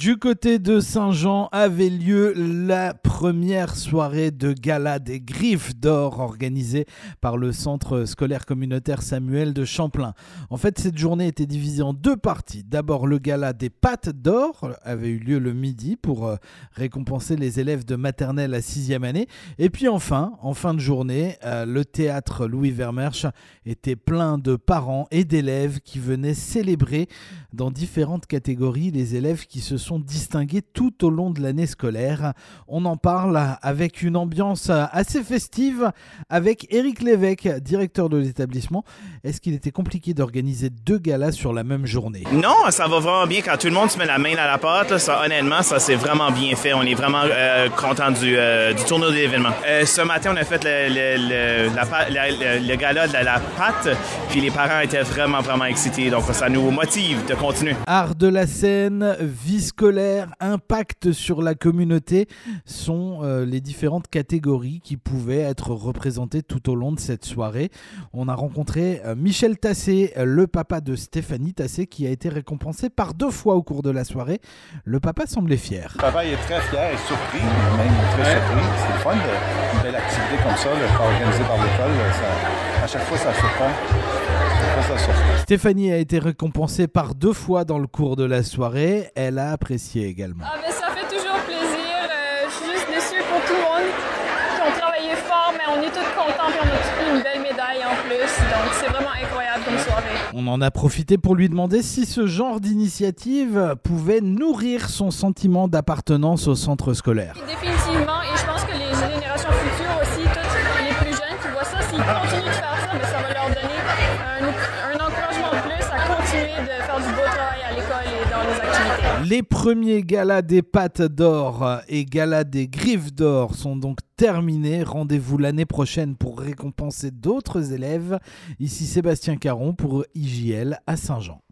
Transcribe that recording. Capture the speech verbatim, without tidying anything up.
Du côté de Saint-Jean avait lieu la première soirée de gala des Griffes d'Or organisée par le centre scolaire communautaire Samuel de Champlain. En fait, cette journée était divisée en deux parties. D'abord, le gala des Pattes d'Or avait eu lieu le midi pour euh, récompenser les élèves de maternelle à sixième année. Et puis enfin, en fin de journée, euh, le théâtre Louis Vermersch était plein de parents et d'élèves qui venaient célébrer dans différentes catégories les élèves qui se sont distingués tout au long de l'année scolaire. On en parle avec une ambiance assez festive avec Éric Lévesque, directeur de l'établissement. Est-ce qu'il était compliqué d'organiser deux galas sur la même journée? Non, ça va vraiment bien quand tout le monde se met la main à la pâte. Là, ça, honnêtement, ça c'est vraiment bien fait. On est vraiment euh, content du, euh, du tournoi de l'événement. Euh, ce matin, on a fait le, le, le, la, la, le, le gala de la, la pâte, puis les parents étaient vraiment, vraiment excités. Donc, ça nous motive de continuer. Art de la scène, vie scolaire, impact sur la communauté sont euh, les différentes catégories qui pouvaient être représentées tout au long de cette soirée. On a rencontré euh, Michel Tassé, le papa de Stéphanie Tassé, qui a été récompensé par deux fois au cours de la soirée. Le papa semblait fier. Le papa est très fier et surpris, même très surpris. C'est le fun, de, une belle activité comme ça, là, organisée par l'école. Ça, à chaque fois, ça surprend. Ça surprend. Stéphanie a été récompensée par deux fois dans le cours de la soirée. Elle a apprécié également. Ah, mais ça fait toujours plaisir. Euh, je suis juste déçue pour tout le monde qui ont travaillé fort, mais on est tous contents et on a tous une belle médaille en plus. Donc c'est vraiment incroyable comme soirée. On en a profité pour lui demander si ce genre d'initiative pouvait nourrir son sentiment d'appartenance au centre scolaire. Définitivement, et je pense que les générations futures aussi, toutes les plus jeunes qui voient ça, s'ils continuent de faire ça, mais ça va leur donner un, un encouragement de plus à continuer de faire du beau travail à l'école et dans les activités. Les premiers galas des Pattes d'Or et galas des Griffes d'Or sont donc terminés. Rendez-vous l'année prochaine pour récompenser d'autres élèves. Ici Sébastien Caron pour I J L à Saint-Jean.